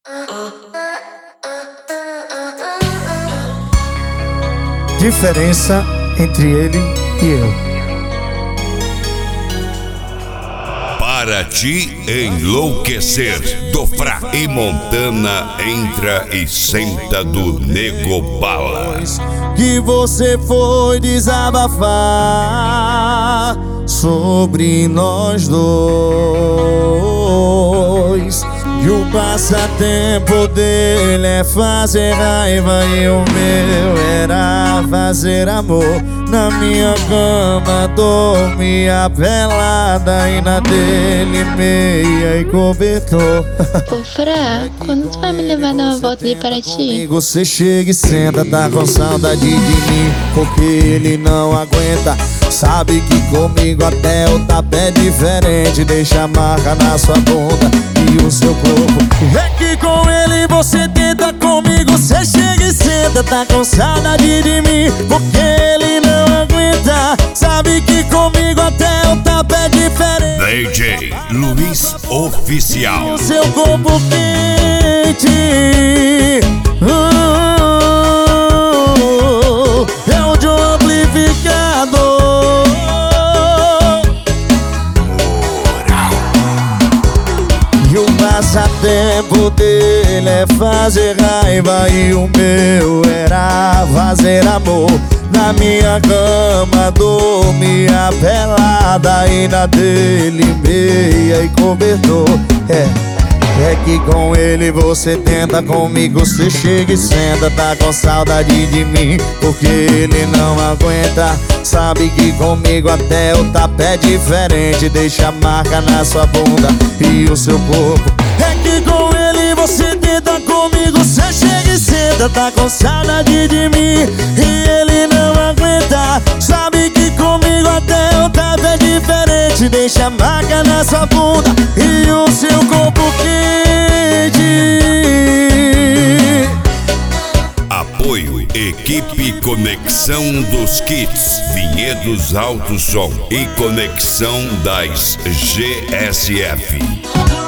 Diferença entre ele e eu. Para te enlouquecer, Dofra e Montana entra e senta do Nego Bala. Que você foi desabafar sobre nós dois. E o passatempo dele é fazer raiva e o meu era fazer amor. Na minha cama dormia pelada e na dele meia e cobertor. Ô Fra, quando tu vai me levar dar uma volta de Paraty? Você chega e senta, tá com saudade de mim, porque ele não aguenta. Sabe que comigo até o tapa é diferente. Deixa a marca na sua bunda e o seu corpo. É que com ele você tenta, comigo você chega e senta. Tá com saudade de mim, porque ele não aguenta. Sabe que comigo até o tapa é diferente. DJ Luiz Oficial. E o seu corpo quente é o de um amplificador. E o passatempo dele é fazer raiva e o meu era fazer amor. Na minha cama dormia pelada e na dele meia e cobertor. É que com ele você tenta, comigo você chega e senta. Tá com saudade de mim, porque ele não aguenta. Sabe que comigo até o tapa é diferente. Deixa a marca na sua bunda e o seu corpo. É que com ele você tenta, comigo você chega e senta. Tá com saudade de mim e ele não aguenta. Sabe que comigo até o tapa é diferente. Deixa a marca na sua bunda e o seu corpo quente. Apoio Equipe Conexão dos Kits, Vinhedos Alto Som e Conexão das GSF.